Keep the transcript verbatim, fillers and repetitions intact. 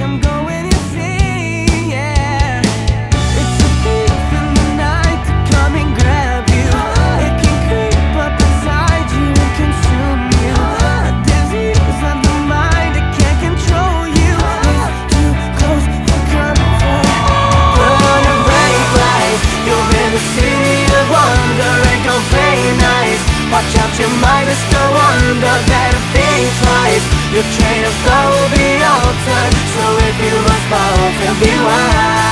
I'm going insane, yeah. It's a thief in the night to come and grab you. It can creep up inside you and consume you. A disease of the mind, it can't control you. It's too close for comfort. Put on your bright lights, you're in the city of wonder. And go play nice. Watch out, you might just go under. Better think twice. Your train of thought will be altered. So if you must falter, be wise.